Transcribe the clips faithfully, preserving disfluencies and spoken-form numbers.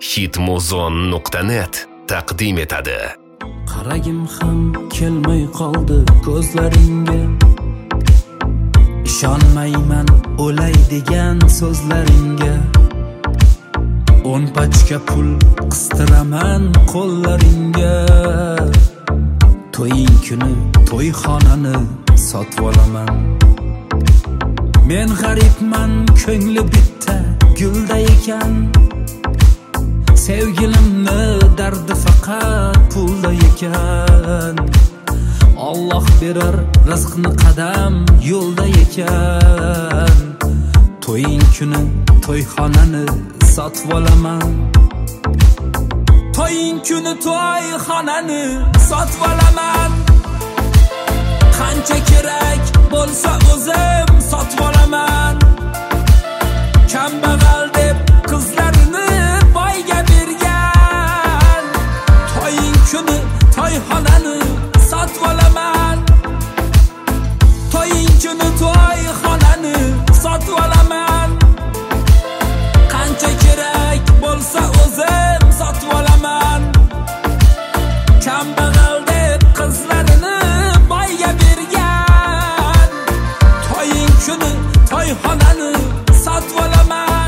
hitmuzon nuqta net taqdim etadi. Qaragim ham kelmay qoldi ko'zlaringga, ishonmayman o'lay degan so'zlaringga. o'n pachka pul qistiraman qo'llaringga. To'ying kuni to'yxonani sotib olaman. Men g'aribman, ko'ngli bitta gulda ekan. Sevgilimni dardi faqat pulda ekan. Alloh berar rizqni qadam yo'lda ekan. To'ying kuni to'yxonani sotib olaman. To'ying kuni to'yxonani sotib olaman. Qancha kerak bo'lsa o'zim sotib olaman. Kambag'al deb qizlarini boyga bergan. To'ying kuni to'yxonani sotib olaman. To'ying kuni to'yxonani sotib olaman. Qancha kerak bo'lsa o'zim sotib olaman. Kambag'al deb qizlarini boyga bergan. To'ying kuni to'yxonani sotib olaman.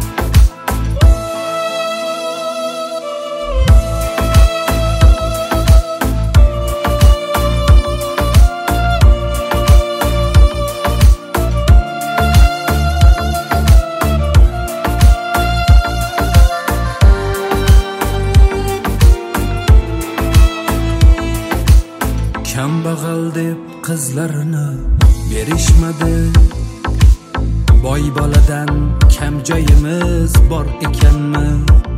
Kambag'al deb qizlarini berishmadi. Boy boladan kam joyimiz bor ekanmi?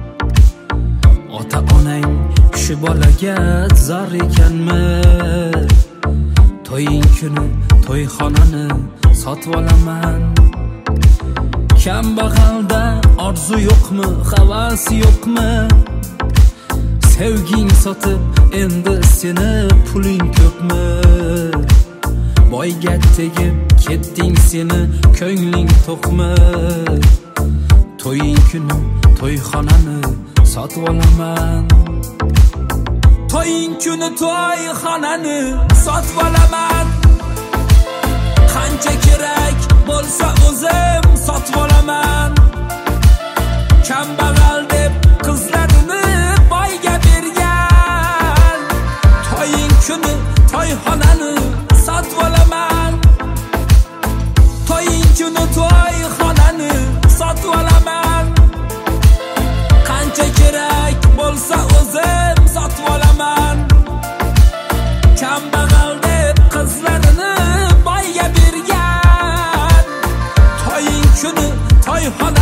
Ota-onang shu bolaga zor ekanmi? To'ying kuni to'yxonani sotib olaman. Kambag'alda orzu yo'qmi, havas yo'qmi? Sevging sotib endi seni puling ko'pmi? Boyga tegib ketding seni ko'ngling to'qmi? To'ying kuni to'yxonani sotib olaman. To'ying kuni to'yxonani sotib olaman. Qancha kerak bo'lsa o'zim sotib olaman. Kambag'al deb qizlarini boyga bergan. To'ying kuni to'yxonani sotib olaman. To'ying kuni to'yxonani sotib olaman. Qancha kerak bo'lsa o'zim sotib olaman. Kambag'al deb qizlarini boyga bergan. To'ying kuni to'yxonani